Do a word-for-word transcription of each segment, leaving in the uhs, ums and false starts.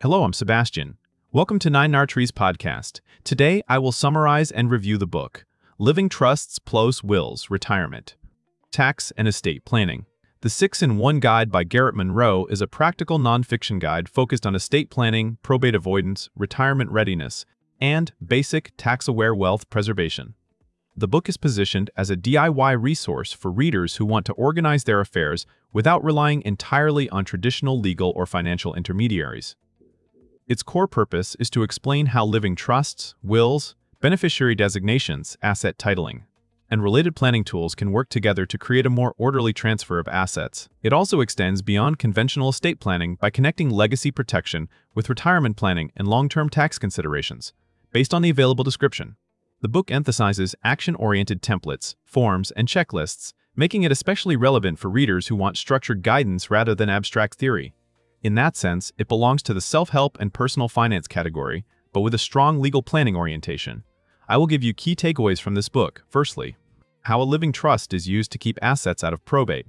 Hello, I'm Sebastian. Welcome to Nine Nartrees podcast. Today, I will summarize and review the book, Living Trusts Plus Wills, Retirement, Tax and Estate Planning. The six in one Guide by Garrett Monroe is a practical nonfiction guide focused on estate planning, probate avoidance, retirement readiness, and basic tax-aware wealth preservation. The book is positioned as a D I Y resource for readers who want to organize their affairs without relying entirely on traditional legal or financial intermediaries. Its core purpose is to explain how living trusts, wills, beneficiary designations, asset titling, and related planning tools can work together to create a more orderly transfer of assets. It also extends beyond conventional estate planning by connecting legacy protection with retirement planning and long-term tax considerations. Based on the available description, the book emphasizes action-oriented templates, forms, and checklists, making it especially relevant for readers who want structured guidance rather than abstract theory. In that sense, it belongs to the self-help and personal finance category, but with a strong legal planning orientation. I will give you key takeaways from this book. Firstly, how a living trust is used to keep assets out of probate.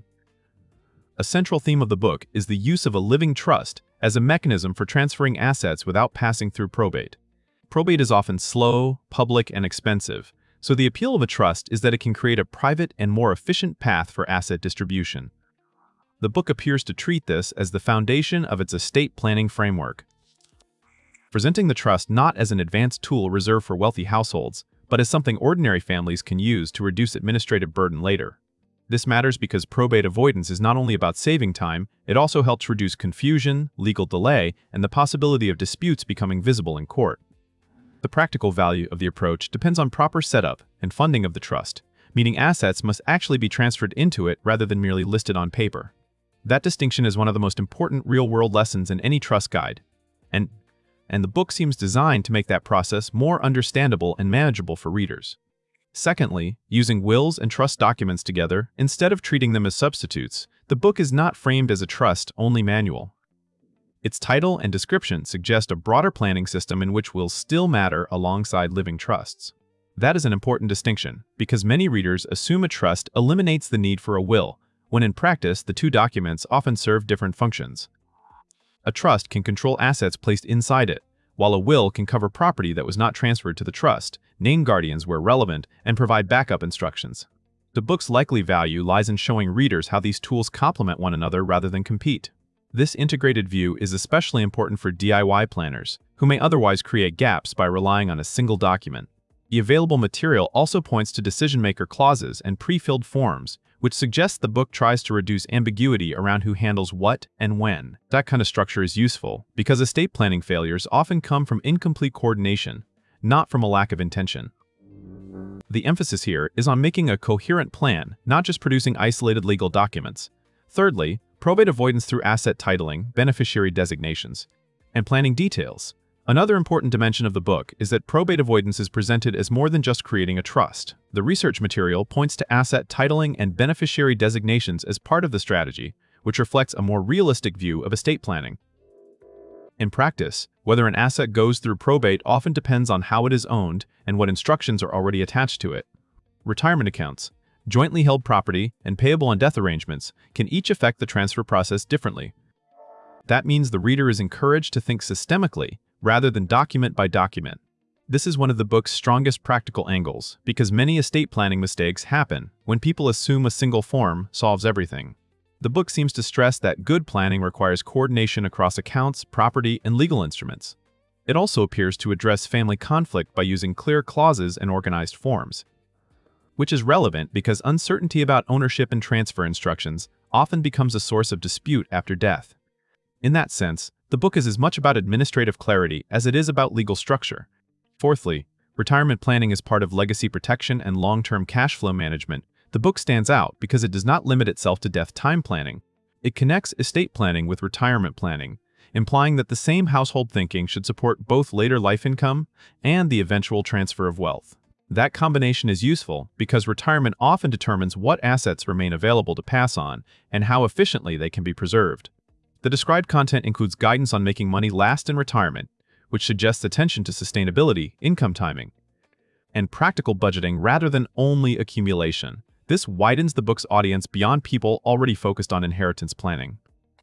A central theme of the book is the use of a living trust as a mechanism for transferring assets without passing through probate. Probate is often slow, public, and expensive, so the appeal of a trust is that it can create a private and more efficient path for asset distribution. The book appears to treat this as the foundation of its estate planning framework, presenting the trust not as an advanced tool reserved for wealthy households, but as something ordinary families can use to reduce administrative burden later. This matters because probate avoidance is not only about saving time, it also helps reduce confusion, legal delay, and the possibility of disputes becoming visible in court. The practical value of the approach depends on proper setup and funding of the trust, meaning assets must actually be transferred into it rather than merely listed on paper. That distinction is one of the most important real-world lessons in any trust guide, and, and the book seems designed to make that process more understandable and manageable for readers. Secondly, using wills and trust documents together instead of treating them as substitutes, the book is not framed as a trust-only manual. Its title and description suggest a broader planning system in which wills still matter alongside living trusts. That is an important distinction, because many readers assume a trust eliminates the need for a will, when in practice the two documents often serve different functions. A trust can control assets placed inside it, while a will can cover property that was not transferred to the trust, name guardians where relevant, and provide backup instructions. The book's likely value lies in showing readers how these tools complement one another rather than compete. This integrated view is especially important for D I Y planners, who may otherwise create gaps by relying on a single document. The available material also points to decision-maker clauses and pre-filled forms, which suggests the book tries to reduce ambiguity around who handles what and when. That kind of structure is useful, because estate planning failures often come from incomplete coordination, not from a lack of intention. The emphasis here is on making a coherent plan, not just producing isolated legal documents. Thirdly, probate avoidance through asset titling, beneficiary designations, and planning details. Another important dimension of the book is that probate avoidance is presented as more than just creating a trust. The research material points to asset titling and beneficiary designations as part of the strategy, which reflects a more realistic view of estate planning. In practice, whether an asset goes through probate often depends on how it is owned and what instructions are already attached to it. Retirement accounts, jointly held property, and payable on death arrangements can each affect the transfer process differently. That means the reader is encouraged to think systemically, rather than document by document. This is one of the book's strongest practical angles, because many estate planning mistakes happen when people assume a single form solves everything. The book seems to stress that good planning requires coordination across accounts, property, and legal instruments. It also appears to address family conflict by using clear clauses and organized forms, which is relevant because uncertainty about ownership and transfer instructions often becomes a source of dispute after death. In that sense, the book is as much about administrative clarity as it is about legal structure. Fourthly, retirement planning is part of legacy protection and long-term cash flow management. The book stands out because it does not limit itself to death time planning. It connects estate planning with retirement planning, implying that the same household thinking should support both later life income and the eventual transfer of wealth. That combination is useful because retirement often determines what assets remain available to pass on and how efficiently they can be preserved. The described content includes guidance on making money last in retirement, which suggests attention to sustainability, income timing, and practical budgeting rather than only accumulation. This widens the book's audience beyond people already focused on inheritance planning.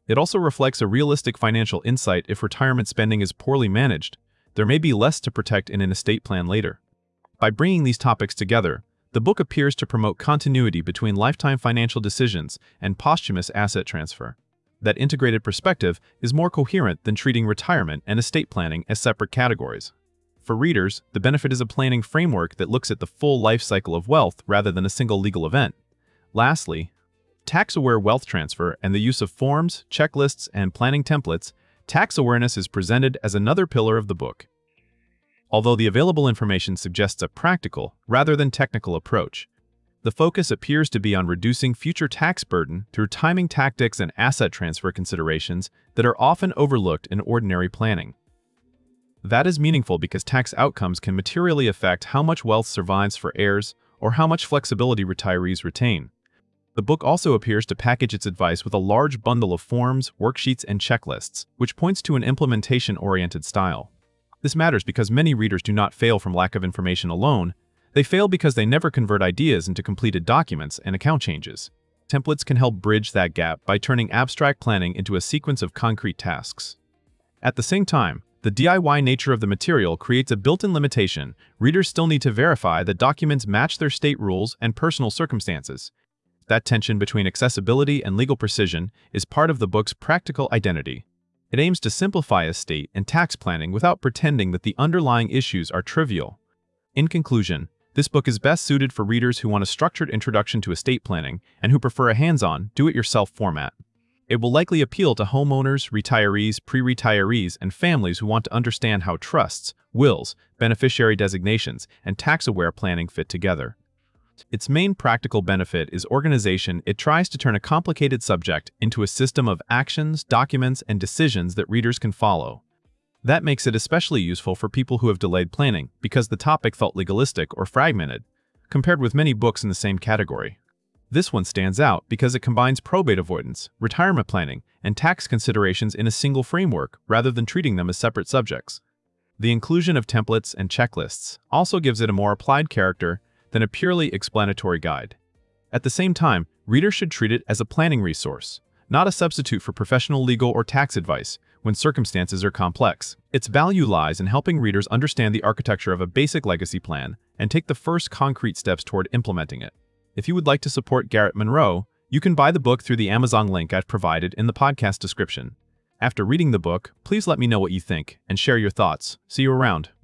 It also reflects a realistic financial insight. If retirement spending is poorly managed, there may be less to protect in an estate plan later. By bringing these topics together, the book appears to promote continuity between lifetime financial decisions and posthumous asset transfer. That integrated perspective is more coherent than treating retirement and estate planning as separate categories. For readers, the benefit is a planning framework that looks at the full life cycle of wealth rather than a single legal event. Lastly, tax-aware wealth transfer and the use of forms, checklists, and planning templates, tax awareness is presented as another pillar of the book. Although the available information suggests a practical, rather than technical approach, the focus appears to be on reducing future tax burden through timing tactics and asset transfer considerations that are often overlooked in ordinary planning. That is meaningful because tax outcomes can materially affect how much wealth survives for heirs or how much flexibility retirees retain. The book also appears to package its advice with a large bundle of forms, worksheets, and checklists, which points to an implementation-oriented style. This matters because many readers do not fail from lack of information alone. They fail because they never convert ideas into completed documents and account changes. Templates can help bridge that gap by turning abstract planning into a sequence of concrete tasks. At the same time, the D I Y nature of the material creates a built-in limitation. Readers still need to verify that documents match their state rules and personal circumstances. That tension between accessibility and legal precision is part of the book's practical identity. It aims to simplify estate and tax planning without pretending that the underlying issues are trivial. In conclusion, this book is best suited for readers who want a structured introduction to estate planning and who prefer a hands-on, do-it-yourself format. It will likely appeal to homeowners, retirees, pre-retirees, and families who want to understand how trusts, wills, beneficiary designations, and tax-aware planning fit together. Its main practical benefit is organization. It tries to turn a complicated subject into a system of actions, documents, and decisions that readers can follow. That makes it especially useful for people who have delayed planning because the topic felt legalistic or fragmented, compared with many books in the same category. This one stands out because it combines probate avoidance, retirement planning, and tax considerations in a single framework rather than treating them as separate subjects. The inclusion of templates and checklists also gives it a more applied character than a purely explanatory guide. At the same time, readers should treat it as a planning resource, not a substitute for professional legal or tax advice when circumstances are complex. Its value lies in helping readers understand the architecture of a basic legacy plan and take the first concrete steps toward implementing it. If you would like to support Garrett Monroe, you can buy the book through the Amazon link I've provided in the podcast description. After reading the book, please let me know what you think and share your thoughts. See you around.